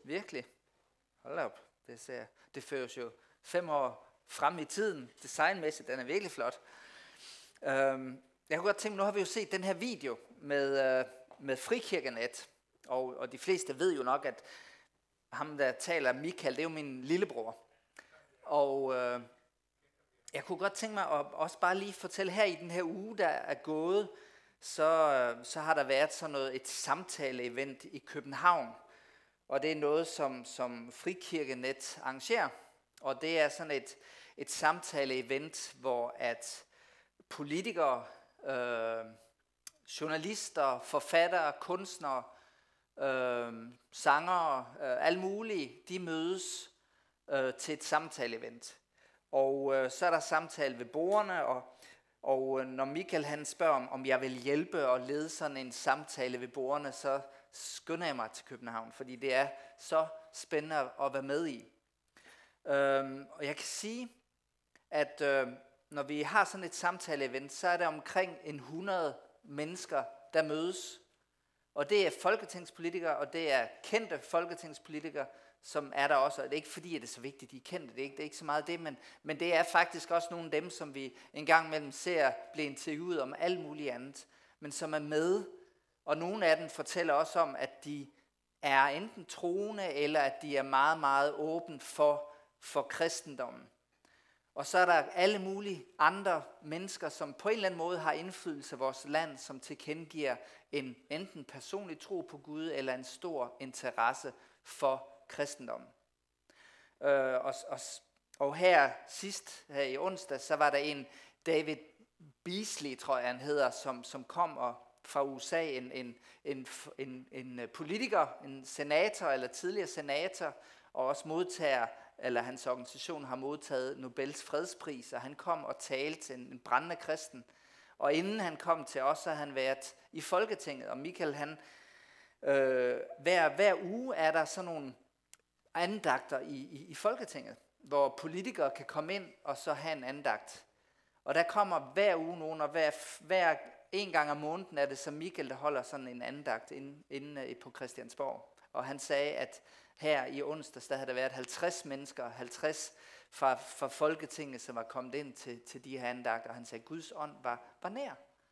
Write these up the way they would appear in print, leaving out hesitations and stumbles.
Virkelig. Hold op. Det føres jo 5 år frem i tiden. Designmæssigt, den er virkelig flot. Jeg kunne godt tænke, nu har vi jo set den her video med Frikirkenet. Og de fleste ved jo nok, at ham, der taler Michael, det er jo min lillebror. Og jeg kunne godt tænke mig at også bare lige fortælle, her i den her uge, der er gået, så har der været sådan et samtale-event i København. Og det er noget, som Frikirkenet arrangerer. Og det er sådan et samtale-event, hvor at politikere, journalister, forfattere, kunstnere, sangere, alle mulige, de mødes til et samtale-event. Og så er der samtale ved bordene, og når Michael han spørger, om jeg vil hjælpe og lede sådan en samtale ved bordene, så skynder jeg mig til København, fordi det er så spændende at være med i. Og jeg kan sige, at når vi har sådan et samtale-event, så er der omkring 100 mennesker, der mødes. Og det er folketingspolitikere, og det er kendte folketingspolitikere, som er der også. Og det er ikke fordi, at det er så vigtigt, de er kendte. Det er ikke så meget det, men det er faktisk også nogle af dem, som vi en gang imellem ser blive interviewet om alt muligt andet, men som er med. Og nogle af dem fortæller også om, at de er enten troende, eller at de er meget, meget åbne for kristendommen. Og så er der alle mulige andre mennesker, som på en eller anden måde har indflydelse af vores land, som tilkendegiver en enten personlig tro på Gud, eller en stor interesse for kristendommen. Og her i onsdag, så var der en David Beasley, tror jeg han hedder, som kom fra USA, en politiker, en senator eller tidligere senator, og også modtager, eller hans organisation har modtaget Nobels fredspris, og han kom og talte til en brændende kristen. Og inden han kom til os, så har han været i Folketinget, og Michael, han hver uge er der sådan nogle andagter i Folketinget, hvor politikere kan komme ind og så have en andagt. Og der kommer hver uge nogen, og hver en gang om måneden er det så Michael, der holder sådan en andagt inde på Christiansborg. Og han sagde, at her i onsdags, der havde der været 50 mennesker, 50 fra Folketinget, som var kommet ind til de her andagter, og han sagde, at Guds ånd var nær.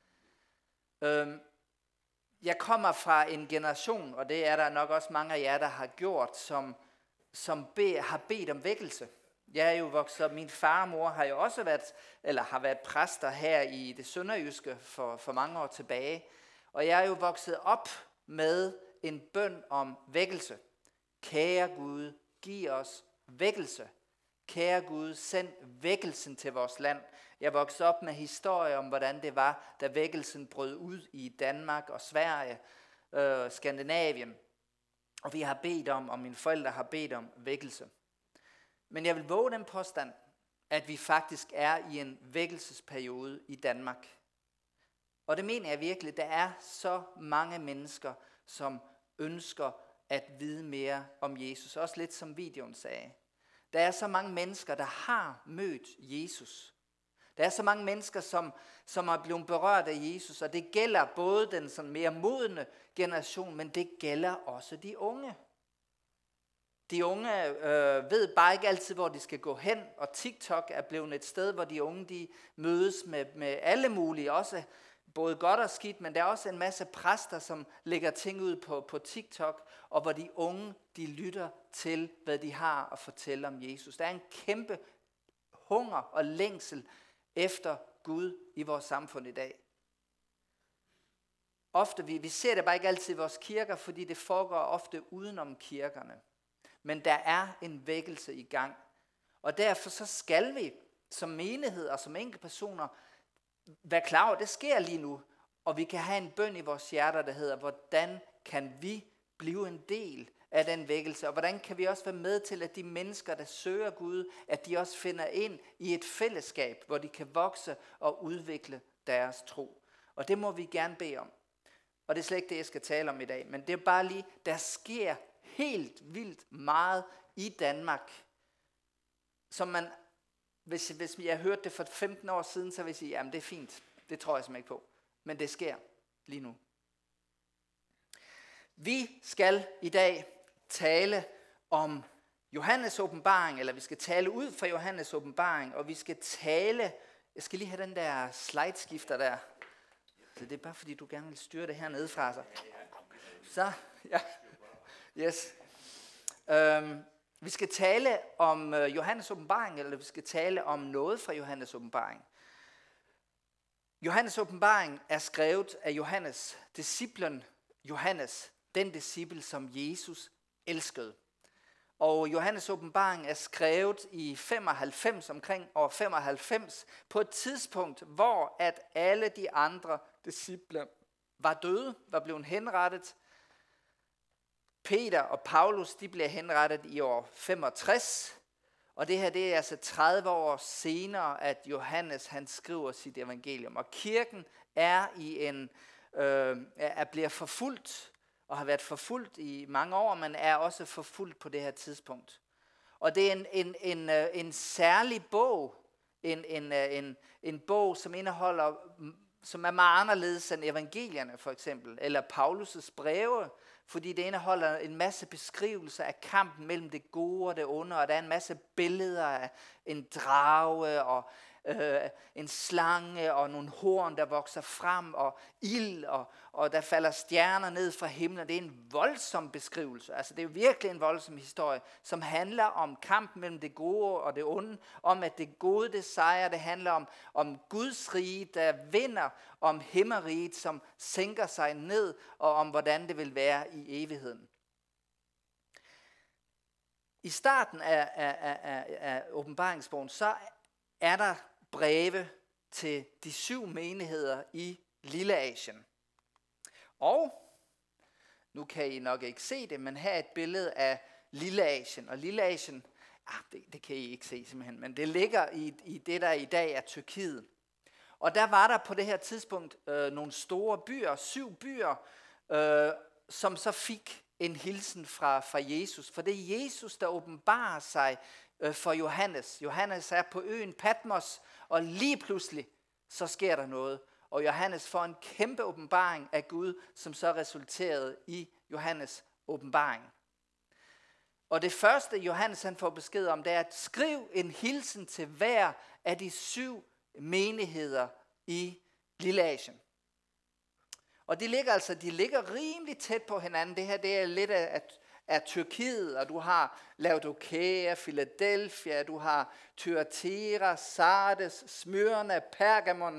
Jeg kommer fra en generation, og det er der nok også mange af jer, der har gjort, som har bedt om vækkelse. Jeg er jo vokset op, min far og mor har jo også været præster her i det sønderjyske for mange år tilbage. Og jeg er jo vokset op med en bøn om vækkelse. Kære Gud, giv os vækkelse. Kære Gud, send vækkelsen til vores land. Jeg voksede op med historier om, hvordan det var, da vækkelsen brød ud i Danmark og Sverige, Skandinavien. Og vi har bedt om, og mine forældre har bedt om vækkelse. Men jeg vil våge den påstand, at vi faktisk er i en vækkelsesperiode i Danmark. Og det mener jeg virkelig, der er så mange mennesker, som ønsker at vide mere om Jesus. Også lidt som videoen sagde. Der er så mange mennesker, der har mødt Jesus. Der er så mange mennesker, som er blevet berørt af Jesus, og det gælder både den sådan mere modne generation, men det gælder også de unge. De unge ved bare ikke altid, hvor de skal gå hen, og TikTok er blevet et sted, hvor de unge de mødes med alle mulige, også både godt og skidt, men der er også en masse præster, som lægger ting ud på TikTok, og hvor de unge de lytter til, hvad de har at fortælle om Jesus. Der er en kæmpe hunger og længsel efter Gud i vores samfund i dag. Ofte, vi ser det bare ikke altid i vores kirker, fordi det foregår ofte udenom kirkerne. Men der er en vækkelse i gang. Og derfor så skal vi som menighed og som enkeltpersoner være klar over, at det sker lige nu. Og vi kan have en bøn i vores hjerter, der hedder, hvordan kan vi blive en del af den vækkelse? Og hvordan kan vi også være med til, at de mennesker, der søger Gud, at de også finder ind i et fællesskab, hvor de kan vokse og udvikle deres tro. Og det må vi gerne bede om. Og det er slet ikke det, jeg skal tale om i dag. Men det er bare lige, der sker helt vildt meget i Danmark, som man, hvis jeg hørte det for 15 år siden, så vil jeg sige, jamen det er fint. Det tror jeg simpelthen ikke på. Men det sker lige nu. Vi skal i dag tale om Johannes åbenbaring, eller vi skal tale ud fra Johannes åbenbaring, og vi skal tale, jeg skal lige have den der slideskifter der, så det er bare fordi du gerne vil styre det her nedefra sig. Så, ja, yes. Vi skal tale om Johannes åbenbaring, eller vi skal tale om noget fra Johannes åbenbaring. Johannes åbenbaring er skrevet af Johannes, disciplen Johannes, den disciple, som Jesus elskede. Og Johannes åbenbaring er skrevet i 95, omkring år 95, på et tidspunkt, hvor at alle de andre disciple var døde, var blevet henrettet. Peter og Paulus, de blev henrettet i år 65, og det her, det er altså 30 år senere, at Johannes, han skriver sit evangelium. Og kirken er bliver forfulgt, og har været forfulgt i mange år, men er også forfulgt på det her tidspunkt. Og det er en særlig bog, en bog, som indeholder, som er meget anderledes end evangelierne for eksempel, eller Paulus' breve, fordi det indeholder en masse beskrivelser af kampen mellem det gode og det onde, og der er en masse billeder af en drage og en slange og nogle horn, der vokser frem, og ild, og der falder stjerner ned fra himlen. Det er en voldsom beskrivelse. Altså det er virkelig en voldsom historie, som handler om kampen mellem det gode og det onde, om at det gode, det sejrer. Det handler om Guds rige, der vinder, om himmeriget, som sænker sig ned, og om hvordan det vil være i evigheden. I starten af åbenbaringsbogen, så er der breve til de 7 menigheder i Lilleasien. Og nu kan I nok ikke se det, men her er et billede af Lilleasien. Og Lilleasien, det kan I ikke se simpelthen, men det ligger i det, der i dag er Tyrkiet. Og der var der på det her tidspunkt nogle store byer, 7 byer, som så fik en hilsen fra Jesus. For det er Jesus, der åbenbarer sig for Johannes. Johannes er på øen Patmos, og lige pludselig så sker der noget. Og Johannes får en kæmpe åbenbaring af Gud, som så resulterede i Johannes åbenbaring. Og det første Johannes han får besked om, det er at skrive en hilsen til hver af de 7 menigheder i Lilleasien. Og de ligger rimelig tæt på hinanden. Det her, det er lidt af Tyrkiet, og du har Laodikea, Philadelphia, du har Thyatira, Sardes, Smyrna, Pergamon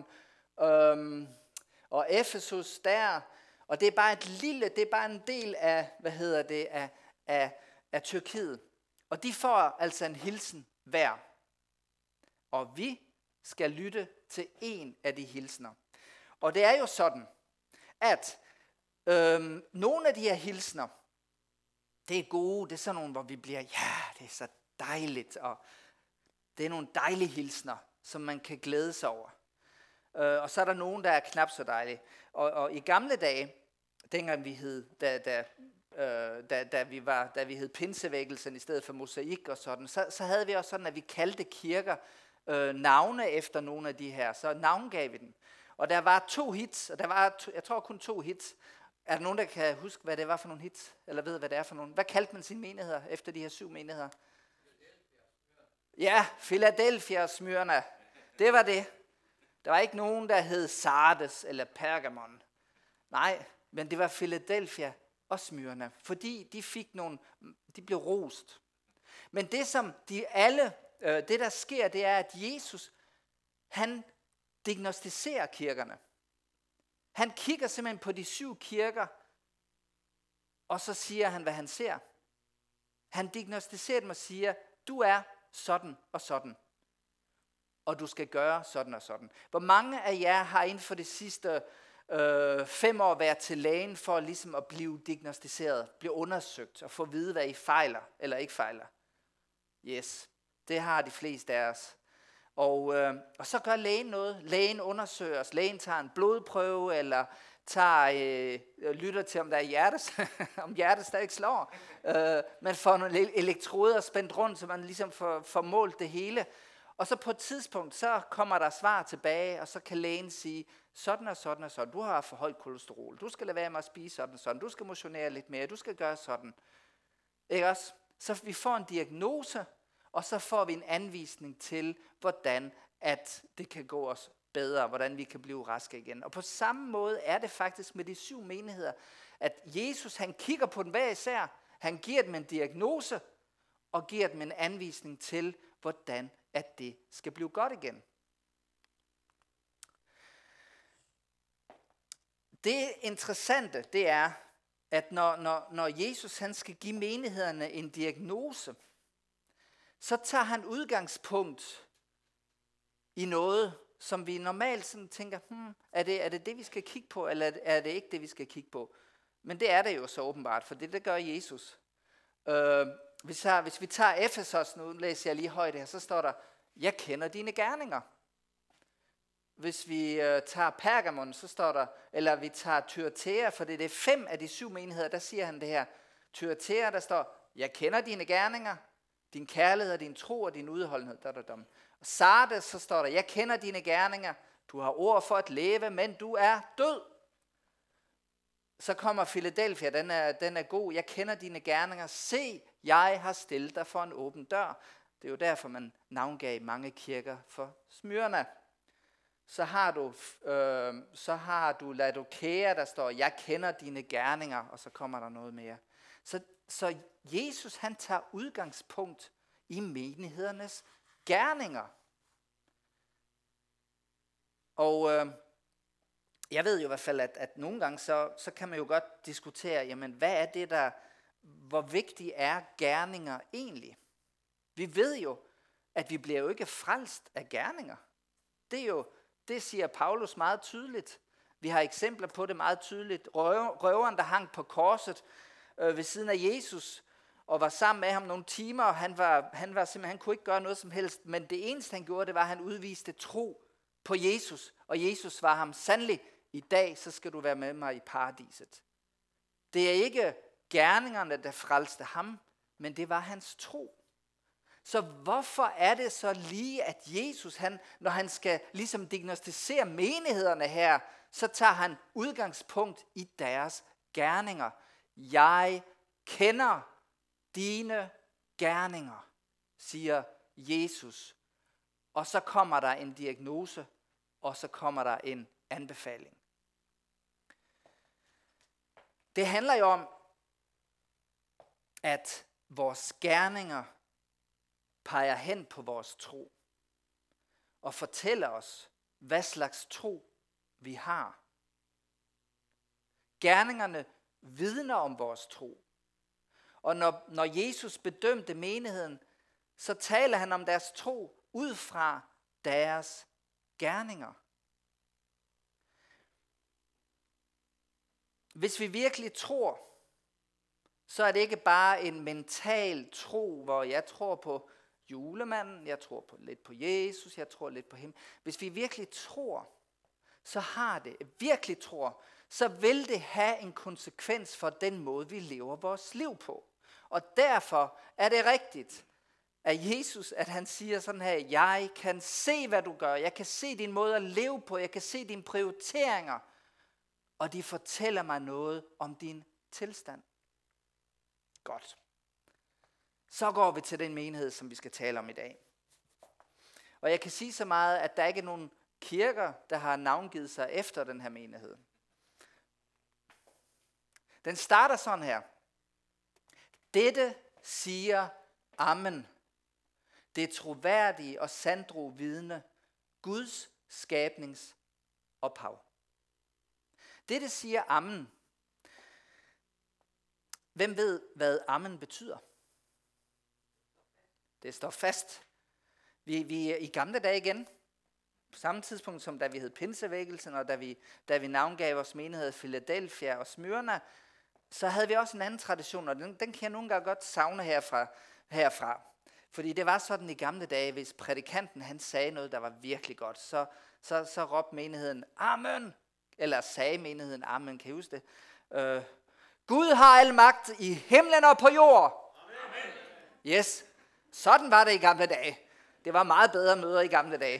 og Efesus der. Og det er bare en del af, af Tyrkiet. Og de får altså en hilsen hver. Og vi skal lytte til en af de hilsener. Og det er jo sådan, at nogle af de her hilsener, det er gode, det er sådan nogle, hvor vi bliver, det er så dejligt, og det er nogle dejlige hilsener, som man kan glæde sig over. Og så er der nogen, der er knap så dejlige. Og i gamle dage, dengang vi hed, da vi hed pinsevækkelsen i stedet for mosaik og sådan, så havde vi også sådan, at vi kaldte kirker navne efter nogle af de her, så navngav vi dem. Og der var 2 hits, og der var, jeg tror kun 2 hits. Er der nogen, der kan huske, hvad det var for nogle hits? Eller ved, hvad det er for nogle? Hvad kaldte man sine menigheder efter de her 7 menigheder? Ja, Philadelphia og Smyrna. Det var det. Der var ikke nogen, der hed Sardes eller Pergamon. Nej, men det var Philadelphia og Smyrna. Fordi de blev rost. Men det som det der sker, det er, at Jesus, han diagnostiserer kirkerne. Han kigger simpelthen på de 7 kirker, og så siger han, hvad han ser. Han diagnostiserer dem og siger, du er sådan og sådan, og du skal gøre sådan og sådan. Hvor mange af jer har inden for de sidste 5 år været til lægen for ligesom at blive diagnostiseret, blive undersøgt og få at vide, hvad I fejler eller ikke fejler? Yes, det har de fleste af os. Og så gør lægen noget. Lægen undersøger os. Lægen tager en blodprøve, eller lytter til, om der er om hjertet stadig slår. Man får nogle elektroder spændt rundt, så man ligesom får målt det hele. Og så på et tidspunkt, så kommer der svar tilbage, og så kan lægen sige, sådan og sådan og sådan. Du har for højt kolesterol. Du skal lade være med at spise sådan og sådan. Du skal motionere lidt mere. Du skal gøre sådan. Ikke også? Så vi får en diagnose, og så får vi en anvisning til, hvordan at det kan gå os bedre, hvordan vi kan blive raske igen. Og på samme måde er det faktisk med de 7 menigheder, at Jesus han kigger på den hver især, han giver dem en diagnose, og giver dem en anvisning til, hvordan at det skal blive godt igen. Det interessante, det er, at når Jesus han skal give menighederne en diagnose, så tager han udgangspunkt i noget, som vi normalt sådan tænker, er det vi skal kigge på, eller er det ikke det, vi skal kigge på? Men det er det jo så åbenbart, for det gør Jesus. Hvis vi tager Efesos, nu læser jeg lige højt her, så står der, jeg kender dine gerninger. Hvis vi tager Pergamon, så står der, eller vi tager Thyatira, for det er 5 af de 7 menigheder, der siger han det her. Thyatira, der står, jeg kender dine gerninger, din kærlighed, din tro og din udholdenhed. Og Sardes, så står der, jeg kender dine gerninger, du har ord for at leve, men du er død. Så kommer Philadelphia, den er god, jeg kender dine gerninger, se, jeg har stillet dig for en åben dør. Det er jo derfor, man navngav mange kirker for Smyrna. Så har du Laodikea, der står, jeg kender dine gerninger, og så kommer der noget mere. Så Jesus han tager udgangspunkt i menighedernes gerninger. Og jeg ved jo i hvert fald, at nogle gange så kan man jo godt diskutere, jamen hvad er det hvor vigtige er gerninger egentlig? Vi ved jo, at vi bliver jo ikke frelst af gerninger. Det siger Paulus meget tydeligt. Vi har eksempler på det meget tydeligt. Røveren, der hang på korset ved siden af Jesus, og var sammen med ham nogle timer, og han kunne ikke gøre noget som helst, men det eneste han gjorde, det var, at han udviste tro på Jesus, og Jesus var ham sandelig, i dag så skal du være med mig i paradiset. Det er ikke gerningerne, der frelste ham, men det var hans tro. Så hvorfor er det så lige, at Jesus, når han skal ligesom diagnostisere menighederne her, så tager han udgangspunkt i deres gerninger. Jeg kender dine gerninger, siger Jesus. Og så kommer der en diagnose, og så kommer der en anbefaling. Det handler jo om, at vores gerninger peger hen på vores tro og fortæller os, hvad slags tro vi har. Gerningerne vidner om vores tro. Og når Jesus bedømte menigheden, så taler han om deres tro ud fra deres gerninger. Hvis vi virkelig tror, så er det ikke bare en mental tro, hvor jeg tror på julemanden, jeg tror lidt på Jesus, jeg tror lidt på ham. Hvis vi virkelig tror, så vil det have en konsekvens for den måde, vi lever vores liv på. Og derfor er det rigtigt, at Jesus, at han siger sådan her, jeg kan se, hvad du gør, jeg kan se din måde at leve på, jeg kan se dine prioriteringer, og de fortæller mig noget om din tilstand. Godt. Så går vi til den menighed, som vi skal tale om i dag. Og jeg kan sige så meget, at der ikke er nogen kirker, der har navngivet sig efter den her menighed. Den starter sådan her. Dette siger Amen. Det troværdige og sandro vidne, Guds skabnings ophav. Dette siger Amen. Hvem ved, hvad Amen betyder? Det står fast. Vi er i gamle dage igen, på samme tidspunkt som da vi hed Pinsevækkelsen, og da vi navngav vores menighed Philadelphia og Smyrna, så havde vi også en anden tradition, og den kan jeg nogle gange godt savne herfra. Fordi det var sådan i gamle dage, hvis prædikanten han sagde noget, der var virkelig godt, så råbte menigheden Amen, eller sagde menigheden Amen, kan I huske det? Gud har al magt i himlen og på jord. Amen. Yes, sådan var det i gamle dage. Det var meget bedre møder i gamle dage.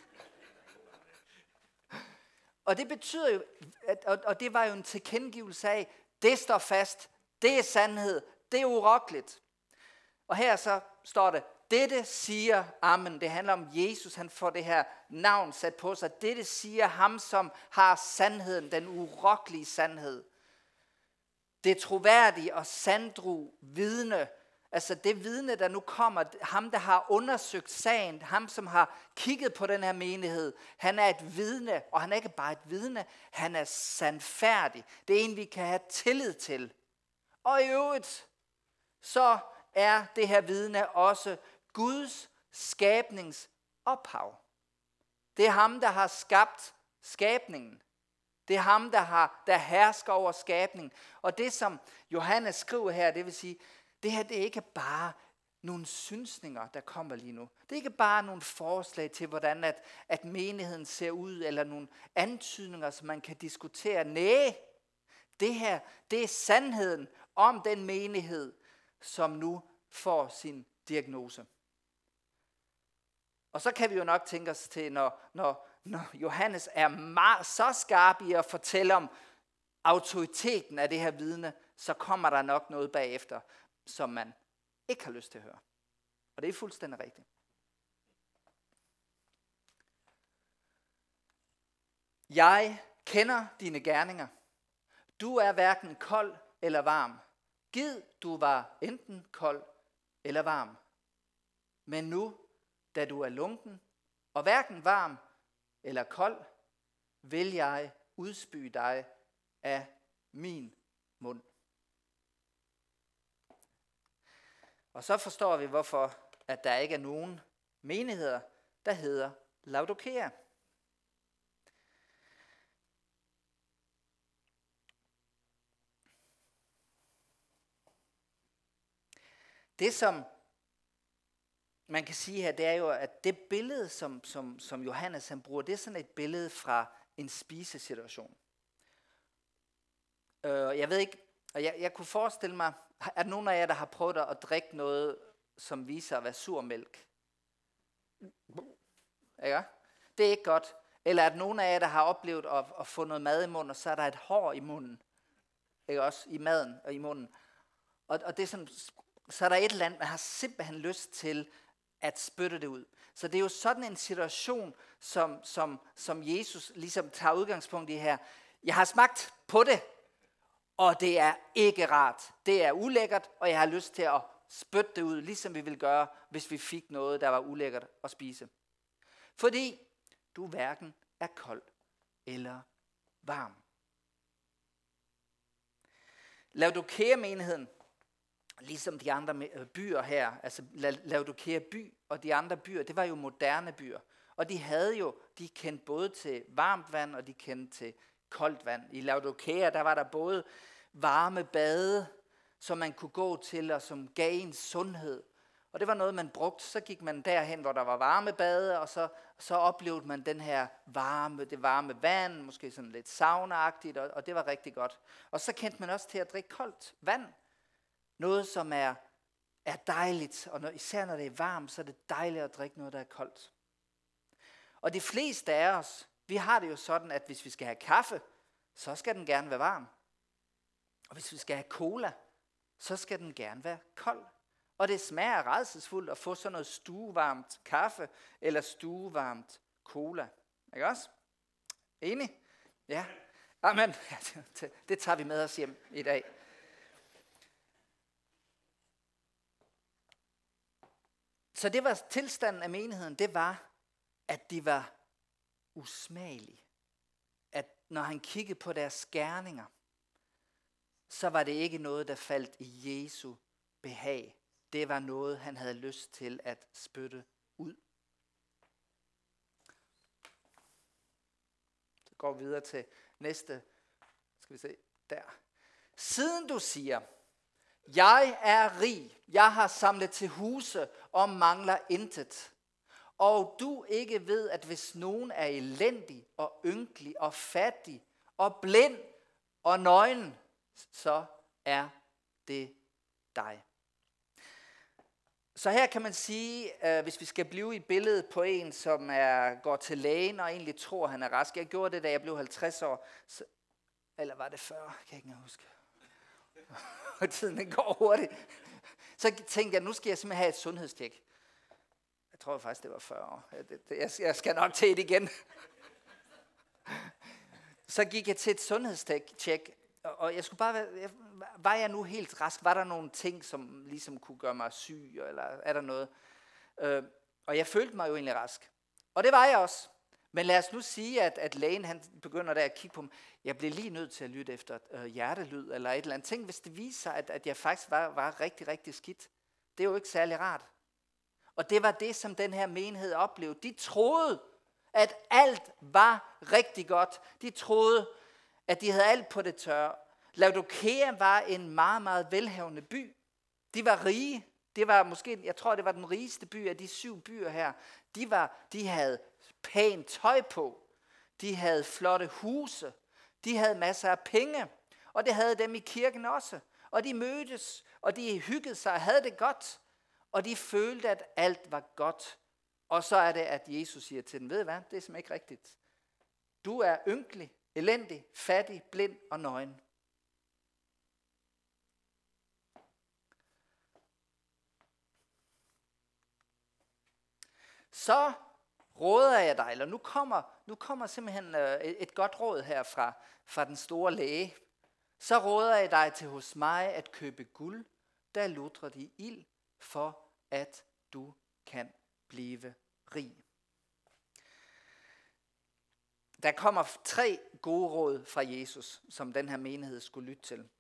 Og det betyder jo, og det var jo en tilkendegivelse af, det står fast, det er sandhed, det er urokkeligt. Og her så står det, dette siger, amen, det handler om Jesus, han får det her navn sat på sig. Dette siger ham, som har sandheden, den urokkelige sandhed. Det troværdige og sandru vidne, altså det vidne, der nu kommer, ham der har undersøgt sagen, ham som har kigget på den her menighed, han er et vidne, og han er ikke bare et vidne, han er sandfærdig. Det er en, vi kan have tillid til. Og i øvrigt, så er det her vidne også Guds skabnings ophav. Det er ham, der har skabt skabningen. Det er ham, der hersker over skabningen. Og det, som Johannes skriver her, det vil sige, det her det er ikke bare nogle synsninger, der kommer lige nu. Det er ikke bare nogle forslag til, hvordan at menigheden ser ud, eller nogle antydninger, som man kan diskutere. Nej, det her, det er sandheden om den menighed, som nu får sin diagnose. Og så kan vi jo nok tænke os til, når Johannes er så skarp i at fortælle om autoriteten af det her vidne, så kommer der nok noget bagefter, som man ikke har lyst til at høre. Og det er fuldstændig rigtigt. Jeg kender dine gerninger. Du er hverken kold eller varm. Gid du var enten kold eller varm. Men nu, da du er lunken og hverken varm eller kold, vil jeg udspy dig af min mund. Og så forstår vi, hvorfor at der ikke er nogen menigheder, der hedder Laodikea. Det, som man kan sige her, det er jo, at det billede, som Johannes han bruger, det er sådan et billede fra en spisesituation. Jeg ved ikke, og jeg kunne forestille mig, at nogen af jer, der har prøvet at drikke noget, som viser at være surmælk. Ikke? Det er ikke godt. Eller at nogen af jer, der har oplevet at få noget mad i munden, og så er der et hår i munden. Ikke også? I maden og i munden. Og det er sådan, så er der et eller andet, man har simpelthen lyst til at spytte det ud. Så det er jo sådan en situation, som Jesus ligesom tager udgangspunkt i her. Jeg har smagt på det, og det er ikke rart. Det er ulækkert, og jeg har lyst til at spytte det ud, ligesom vi ville gøre, hvis vi fik noget, der var ulækkert at spise. Fordi du hverken er kold eller varm. Laodikea-menigheden, ligesom de andre byer her, altså Laodikea by og de andre byer, det var jo moderne byer. Og de kendte både til varmt vand, og de kendte til koldt vand. I Laodikea, der var der både varme bade, som man kunne gå til, og som gav en sundhed. Og det var noget, man brugte. Så gik man derhen, hvor der var varme bade, og så oplevede man det varme vand, måske sådan lidt saunaagtigt, og det var rigtig godt. Og så kendte man også til at drikke koldt vand. Noget, som er dejligt, og især når det er varmt, så er det dejligt at drikke noget, der er koldt. Og de fleste af os, vi har det jo sådan, at hvis vi skal have kaffe, så skal den gerne være varm. Og hvis vi skal have cola, så skal den gerne være kold. Og det smager rædselsfuldt at få sådan noget stuevarmt kaffe, eller stuevarmt cola. Ikke også? Enig? Ja. Amen. Det tager vi med os hjem i dag. Så det var tilstanden af menigheden, det var, at de var usmagelige. At når han kiggede på deres gerninger, så var det ikke noget, der faldt i Jesu behag. Det var noget, han havde lyst til at spytte ud. Så går vi videre til næste. Skal vi se, der. Siden du siger, jeg er rig, jeg har samlet til huse og mangler intet. Og du ikke ved, at hvis nogen er elendig og ynkelig og fattig og blind og nøgen, så er det dig. Så her kan man sige, hvis vi skal blive i billedet på en, som går til lægen og egentlig tror, han er rask. Jeg gjorde det, da jeg blev 50 år. Eller var det 40? Kan jeg ikke huske. Og tiden går hurtigt. Så tænkte jeg, nu skal jeg simpelthen have et sundhedstjek. Jeg tror faktisk, det var 40 år. Jeg skal nok til det igen. Så gik jeg til et sundhedstjek, og jeg skulle bare være, var jeg nu helt rask? Var der nogle ting, som ligesom kunne gøre mig syg, eller er der noget? Og jeg følte mig jo egentlig rask. Og det var jeg også. Men lad os nu sige, at lægen han begynder der at kigge på mig. Jeg blev lige nødt til at lytte efter hjertelyd eller et eller andet. Tænk, hvis det viser sig, at jeg faktisk var rigtig, rigtig skidt. Det er jo ikke særlig rart. Og det var det, som den her menighed oplevede. De troede, at alt var rigtig godt. De troede, at de havde alt på det tørre. Laodikea var en meget, meget velhavende by. De var rige. Det var måske, jeg tror, det var den rigeste by af de 7 byer her. De havde pænt tøj på. De havde flotte huse. De havde masser af penge. Og det havde dem i kirken også. Og de mødtes, og de hyggede sig og havde det godt. Og de følte, at alt var godt. Og så er det, at Jesus siger til dem, ved I hvad, det er simpelthen ikke rigtigt. Du er ynkelig, elendig, fattig, blind og nøgen. Så råder jeg dig, eller nu kommer simpelthen et godt råd her fra den store læge. Så råder jeg dig til hos mig at købe guld, der lutrer i ild, for at du kan blive rig. Der kommer 3 gode råd fra Jesus, som den her menighed skulle lytte til.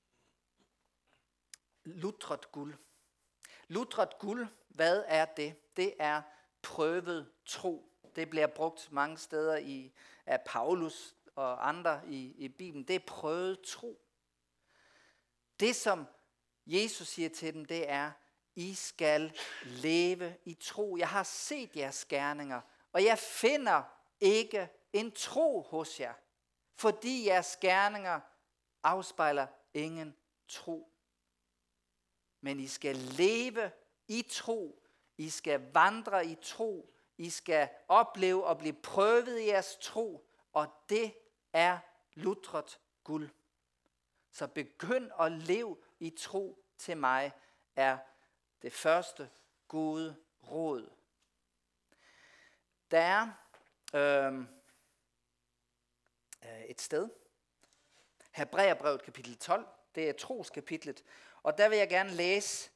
Lutret guld. Lutret guld, hvad er det? Det er prøvet tro. Det bliver brugt mange steder af Paulus og andre i Bibelen. Det er prøvet tro. Det som Jesus siger til dem, det er, I skal leve i tro. Jeg har set jeres gerninger, og jeg finder ikke en tro hos jer, fordi jeres gerninger afspejler ingen tro. Men I skal leve i tro. I skal vandre i tro. I skal opleve og blive prøvet i jeres tro. Og det er lutret guld. Så begynd at leve i tro til mig, er det første gode råd. Der er et sted, Hebræerbrevet kapitel 12, det er troskapitlet, og der vil jeg gerne læse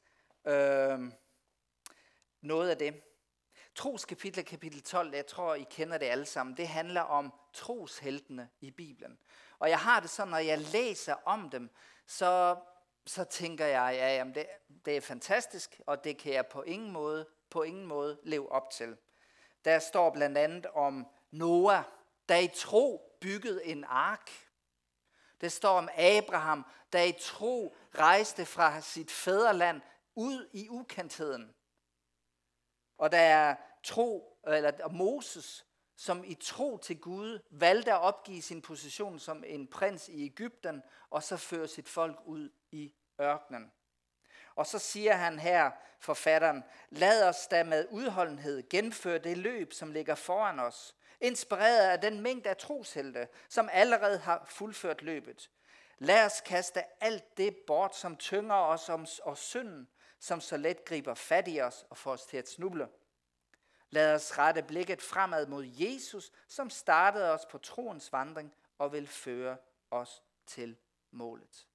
noget af det. Troskapitlet, kapitel 12, jeg tror, I kender det alle sammen, det handler om trosheltene i Bibelen. Og jeg har det sådan, når jeg læser om dem, så tænker jeg, ja, jamen det er fantastisk, og det kan jeg på ingen måde leve op til. Der står blandt andet om Noah, der i tro byggede en ark. Det står om Abraham, der i tro rejste fra sit fædreland ud i ukendtheden. Og der er Moses, som i tro til Gud valgte at opgive sin position som en prins i Egypten, og så føre sit folk ud i ørkenen. Og så siger han her, forfatteren, lad os da med udholdenhed genføre det løb, som ligger foran os, inspireret af den mængde af troshelte, som allerede har fuldført løbet. Lad os kaste alt det bort, som tynger os og synden, som så let griber fat i os og får os til at snuble. Lad os rette blikket fremad mod Jesus, som startede os på troens vandring og vil føre os til målet.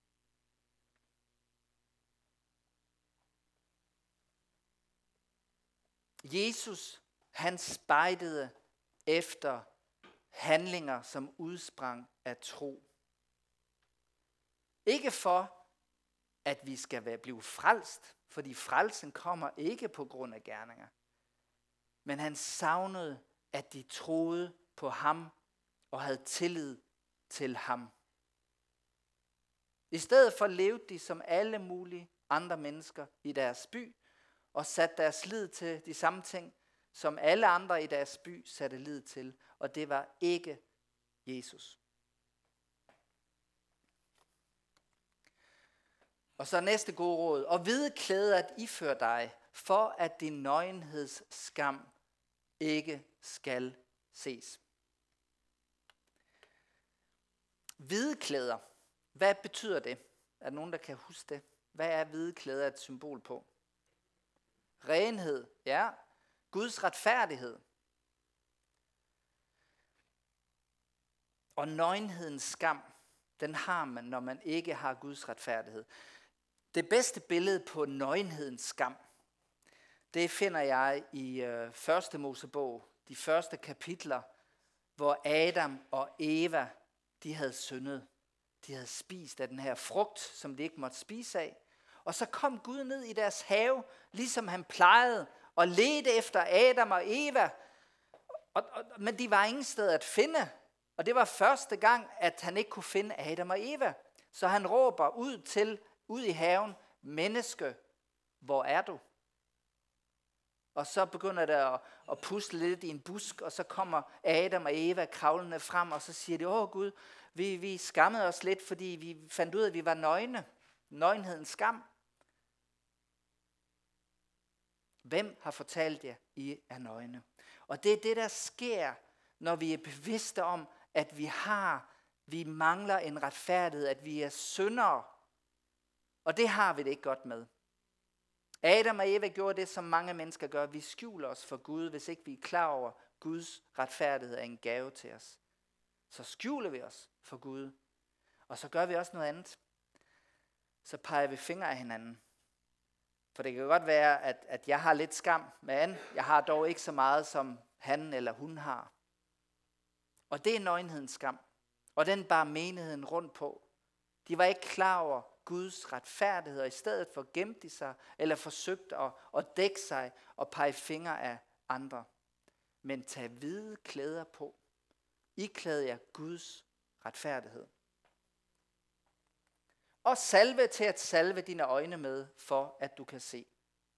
Jesus, han spejdede efter handlinger, som udsprang af tro. Ikke for, at vi skal blive frelst, fordi frelsen kommer ikke på grund af gerninger. Men han savnede, at de troede på ham og havde tillid til ham. I stedet for levede de som alle mulige andre mennesker i deres by, og satte deres lid til de samme ting, som alle andre i deres by satte lid til, og det var ikke Jesus. Og så næste gode råd, og hvide klæder at iføre dig, for at din nøgenheds skam ikke skal ses. Hvide klæder, hvad betyder det? Er der nogen, der kan huske det? Hvad er hvide klæder et symbol på? Renhed, ja. Guds retfærdighed. Og nøgenhedens skam, den har man, når man ikke har Guds retfærdighed. Det bedste billede på nøgenhedens skam, det finder jeg i 1. Mosebog, de første kapitler, hvor Adam og Eva, de havde syndet. De havde spist af den her frugt, som de ikke måtte spise af. Og så kom Gud ned i deres have, ligesom han plejede, og ledte efter Adam og Eva. Men de var ingen sted at finde. Og det var første gang, at han ikke kunne finde Adam og Eva. Så han råber ud i haven, menneske, hvor er du? Og så begynder det at pusle lidt i en busk, og så kommer Adam og Eva kravlende frem, og så siger de, Gud, vi skammede os lidt, fordi vi fandt ud af, at vi var nøgne. Nøgenhedens skam. Hvem har fortalt jer, I er nøgne? Og det er det, der sker, når vi er bevidste om, at vi mangler en retfærdighed, at vi er syndere. Og det har vi det ikke godt med. Adam og Eva gjorde det, som mange mennesker gør. Vi skjuler os for Gud, hvis ikke vi er klar over, Guds retfærdighed er en gave til os. Så skjuler vi os for Gud. Og så gør vi også noget andet. Så peger vi fingre af hinanden. For det kan godt være, at jeg har lidt skam med Anne. Jeg har dog ikke så meget, som han eller hun har. Og det er nøgenhedens skam. Og den bar menigheden rundt på. De var ikke klar over Guds retfærdighed, og i stedet for gemte de sig, eller forsøgte at dække sig og pege fingre af andre. Men tag hvide klæder på. Iklæd jer Guds retfærdighed. Og salve til at salve dine øjne med, for at du kan se.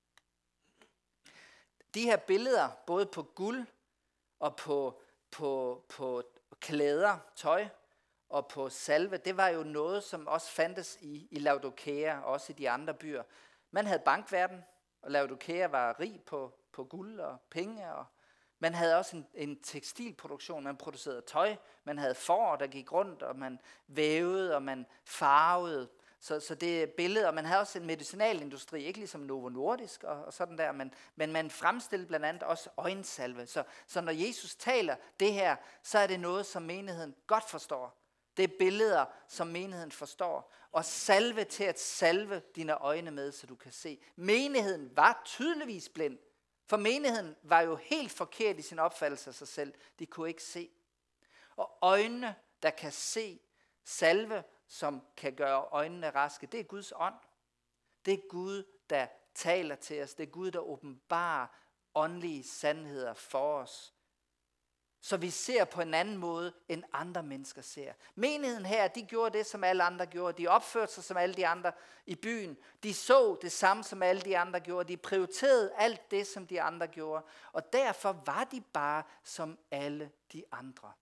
De her billeder, både på guld og på klæder, tøj og på salve, det var jo noget, som også fandtes i Laodikea, også i de andre byer. Man havde bankverden, og Laodikea var rig på guld og penge, og man havde også en tekstilproduktion, man producerede tøj, man havde får, der gik rundt, og man vævede, og man farvede. Så det er billeder, og man havde også en medicinalindustri, ikke ligesom Novo Nordisk og sådan der, men man fremstillede blandt andet også øjensalve. Så når Jesus taler det her, så er det noget, som menigheden godt forstår. Det er billeder, som menigheden forstår. Og salve til at salve dine øjne med, så du kan se. Menigheden var tydeligvis blind, for menigheden var jo helt forkert i sin opfattelse af sig selv. De kunne ikke se. Og øjnene, der kan se, salve, som kan gøre øjnene raske, det er Guds ånd. Det er Gud, der taler til os. Det er Gud, der åbenbarer åndelige sandheder for os. Så vi ser på en anden måde, end andre mennesker ser. Menigheden her, de gjorde det, som alle andre gjorde. De opførte sig som alle de andre i byen. De så det samme, som alle de andre gjorde. De prioriterede alt det, som de andre gjorde. Og derfor var de bare som alle de andre.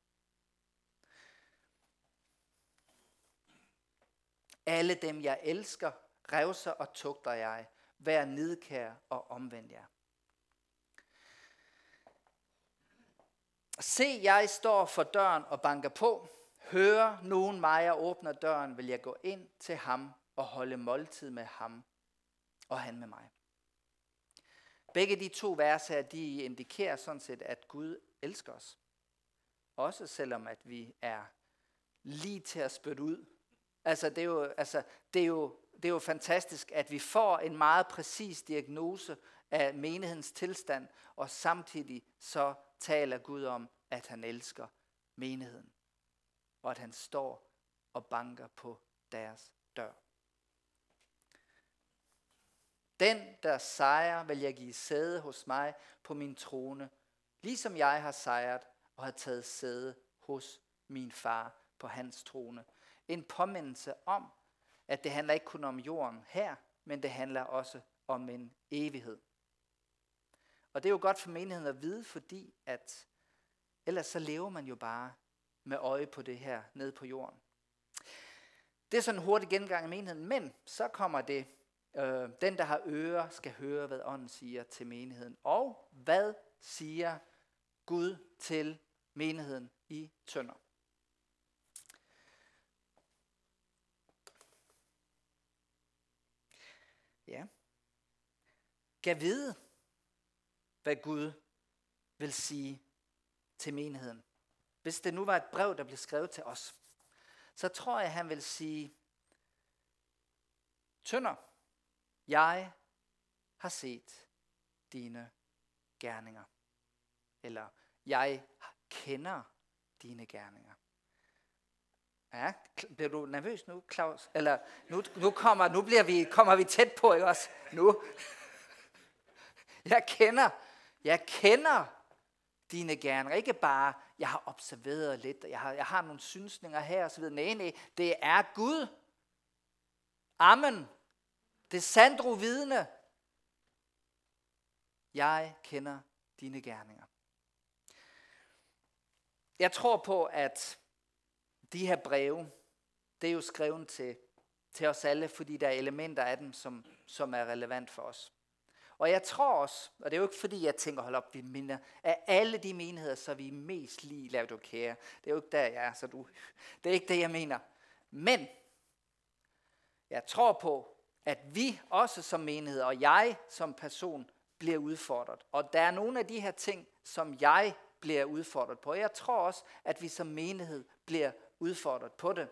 Alle dem, jeg elsker, revser og tugter jeg. Vær nidkær og omvend jer. Se, jeg står for døren og banker på. Hører nogen mig og åbner døren, vil jeg gå ind til ham og holde måltid med ham og han med mig. Begge de to vers her, de indikerer sådan set, at Gud elsker os. Også selvom at vi er lige til at spytte ud. Det er jo fantastisk, at vi får en meget præcis diagnose af menighedens tilstand, og samtidig så taler Gud om, at han elsker menigheden, og at han står og banker på deres dør. Den, der sejrer, vil jeg give sæde hos mig på min trone, ligesom jeg har sejret og har taget sæde hos min far på hans trone. En påmindelse om, at det handler ikke kun om jorden her, men det handler også om en evighed. Og det er jo godt for menigheden at vide, fordi at ellers så lever man jo bare med øje på det her nede på jorden. Det er sådan en hurtig gengang af menigheden, men så kommer det, den der har ører skal høre, hvad ånden siger til menigheden. Og hvad siger Gud til menigheden i Tønder? Ja. Gav vide, hvad Gud vil sige til menigheden. Hvis det nu var et brev, der blev skrevet til os, så tror jeg, han vil sige, Tønder, jeg har set dine gerninger. Eller, jeg kender dine gerninger. Ja, bliver du nervøs nu, Claus? Eller, kommer vi tæt på, ikke også? Nu. Jeg kender dine gerninger. Ikke bare, jeg har observeret lidt, jeg har nogle synsninger her og så videre. Nej, det er Gud. Amen. Det er sandro vidne. Jeg kender dine gerninger. Jeg tror på, at de her breve, det er jo skrevet til os alle, fordi der er elementer af dem, som er relevant for os. Og jeg tror også, og det er jo ikke fordi, jeg tænker, hold op, vi minder, af alle de menigheder, så vi mest lige Laodikea. Det er jo ikke der, jeg er, det er ikke det, jeg mener. Men jeg tror på, at vi også som menighed, og jeg som person, bliver udfordret. Og der er nogle af de her ting, som jeg bliver udfordret på. Jeg tror også, at vi som menighed bliver udfordret på det.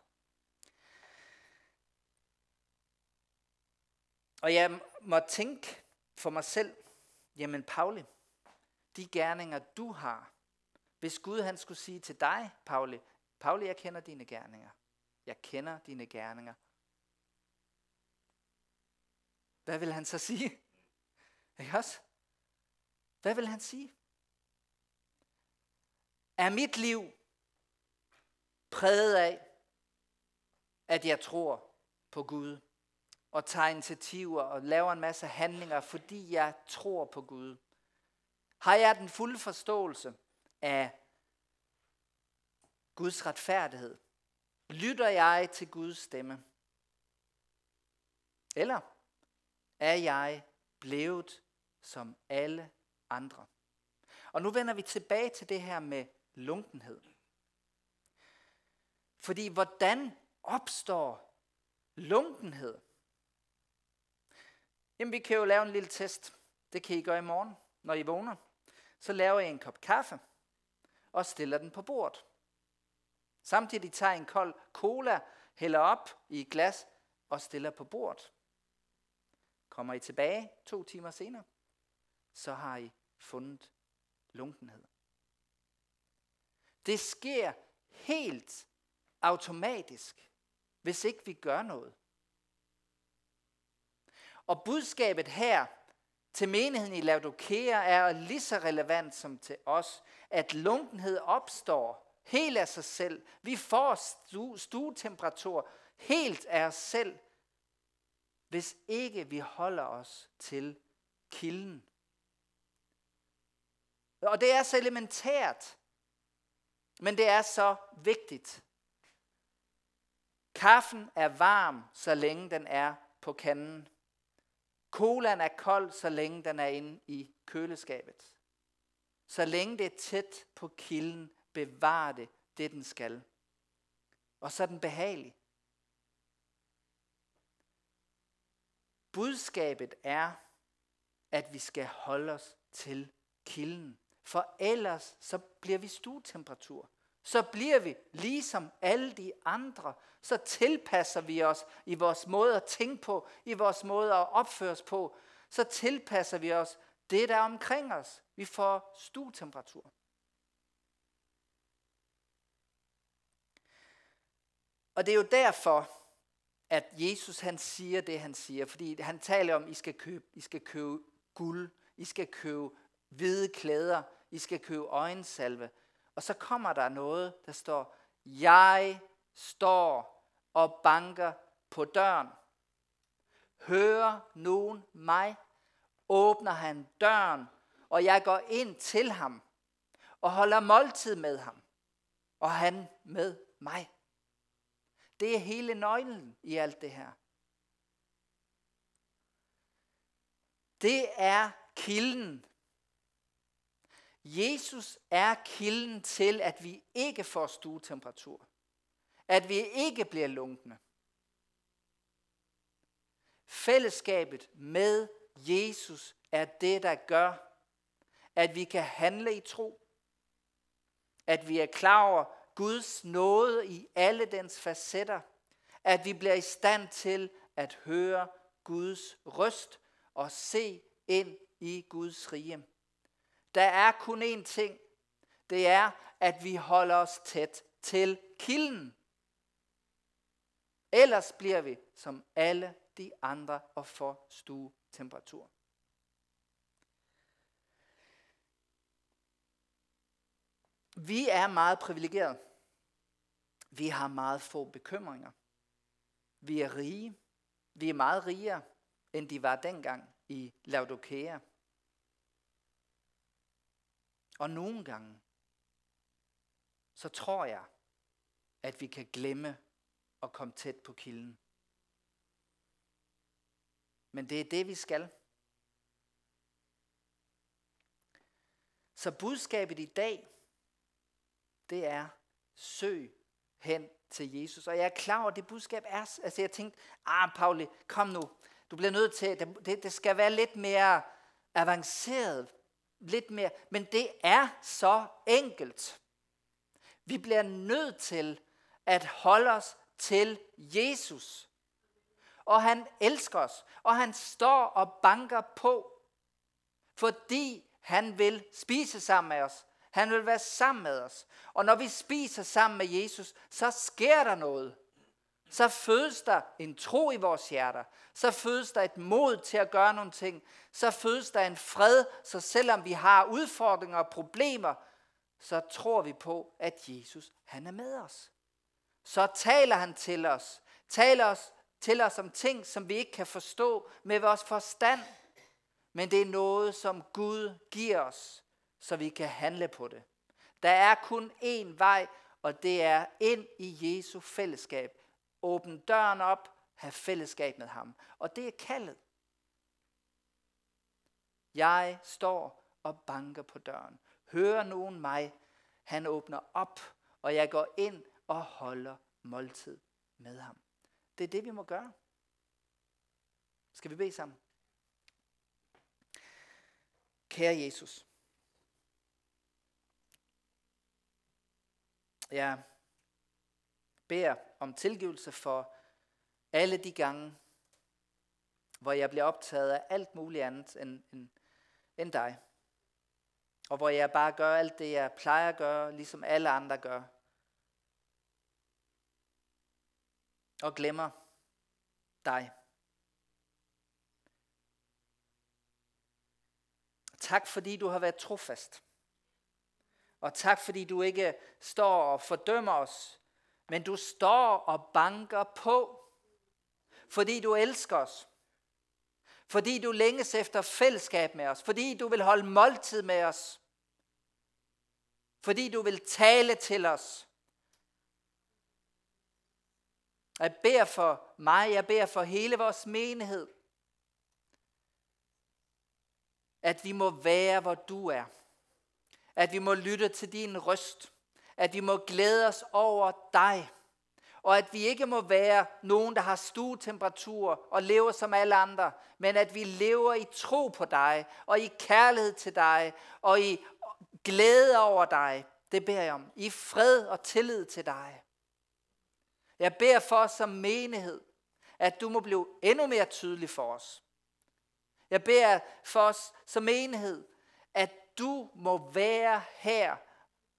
Og jeg må tænke for mig selv, jamen Pauli, de gerninger du har, hvis Gud han skulle sige til dig, Pauli, jeg kender dine gerninger. Jeg kender dine gerninger. Hvad vil han så sige? Ikke også? Hvad vil han sige? Er mit liv præget af, at jeg tror på Gud, og tager initiativer og laver en masse handlinger, fordi jeg tror på Gud? Har jeg den fulde forståelse af Guds retfærdighed? Lytter jeg til Guds stemme? Eller er jeg blevet som alle andre? Og nu vender vi tilbage til det her med lunkenhed. Fordi hvordan opstår lunkenhed? Jamen vi kan jo lave en lille test. Det kan I gøre i morgen, når I vågner. Så laver I en kop kaffe og stiller den på bordet. Samtidig tager I en kold cola, hælder op i et glas og stiller på bordet. Kommer I tilbage 2 timer senere, så har I fundet lunkenhed. Det sker helt automatisk, hvis ikke vi gør noget. Og budskabet her til menigheden i Laodikea er lige så relevant som til os, at lunkenhed opstår helt af sig selv. Vi får stuetemperatur helt af os selv, hvis ikke vi holder os til kilden. Og det er så elementært, men det er så vigtigt. Kaffen er varm, så længe den er på kanden. Colaen er kold, så længe den er inde i køleskabet. Så længe det er tæt på kilden, bevarer det den skal. Og så er den behagelig. Budskabet er, at vi skal holde os til kilden. For ellers så bliver vi stuetemperatur. Så bliver vi ligesom alle de andre. Så tilpasser vi os i vores måde at tænke på, i vores måde at opføre os på. Så tilpasser vi os det, der er omkring os. Vi får stuetemperatur. Og det er jo derfor, at Jesus han siger det, han siger. Fordi han taler om, I skal købe guld, I skal købe hvide klæder, I skal købe øjensalve. Og så kommer der noget, der står, jeg står og banker på døren. Hører nogen mig? Åbner han døren, og jeg går ind til ham og holder måltid med ham, og han med mig. Det er hele nøglen i alt det her. Det er kilden. Jesus er kilden til, at vi ikke får stuetemperatur. At vi ikke bliver lunkne. Fællesskabet med Jesus er det, der gør, at vi kan handle i tro. At vi er klar over Guds nåde i alle dens facetter. At vi bliver i stand til at høre Guds røst og se ind i Guds rige. Der er kun én ting. Det er, at vi holder os tæt til kilden. Ellers bliver vi som alle de andre og får stuetemperatur. Vi er meget privilegerede. Vi har meget få bekymringer. Vi er rige. Vi er meget rigere, end de var dengang i Laodikea. Og nogle gange, så tror jeg, at vi kan glemme at komme tæt på kilden. Men det er det, vi skal. Så budskabet i dag, det er, søg hen til Jesus. Og jeg er klar over, at det budskab er, altså jeg tænkte, Pauli, kom nu, du bliver nødt til, det skal være lidt mere avanceret, lidt mere, men det er så enkelt. Vi bliver nødt til at holde os til Jesus. Og han elsker os, og han står og banker på, fordi han vil spise sammen med os. Han vil være sammen med os. Og når vi spiser sammen med Jesus, så sker der noget. Så fødes der en tro i vores hjerter. Så fødes der et mod til at gøre nogle ting. Så fødes der en fred, så selvom vi har udfordringer og problemer, så tror vi på, at Jesus, han er med os. Så taler han til os. Til os om ting, som vi ikke kan forstå med vores forstand. Men det er noget, som Gud giver os, så vi kan handle på det. Der er kun én vej, og det er ind i Jesu fællesskab. Åbn døren op, have fællesskab med ham. Og det er kaldet. Jeg står og banker på døren. Hører nogen mig? Han åbner op, og jeg går ind og holder måltid med ham. Det er det, vi må gøre. Skal vi bede sammen? Kære Jesus. Jeg beder om tilgivelse for alle de gange, hvor jeg bliver optaget af alt muligt andet end dig. Og hvor jeg bare gør alt det, jeg plejer at gøre, ligesom alle andre gør. Og glemmer dig. Tak fordi du har været trofast. Og tak fordi du ikke står og fordømmer os, men du står og banker på, fordi du elsker os. Fordi du længes efter fællesskab med os. Fordi du vil holde måltid med os. Fordi du vil tale til os. Jeg beder for mig, jeg beder for hele vores menighed, at vi må være, hvor du er. At vi må lytte til din røst. At vi må glæde os over dig. Og at vi ikke må være nogen, der har stuetemperatur og lever som alle andre, men at vi lever i tro på dig, og i kærlighed til dig, og i glæde over dig. Det beder jeg om. I fred og tillid til dig. Jeg beder for os som menighed, at du må blive endnu mere tydelig for os. Jeg beder for os som menighed, at du må være her,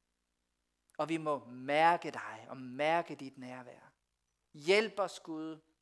og vi må mærke dig og mærke dit nærvær. Hjælp os, Gud,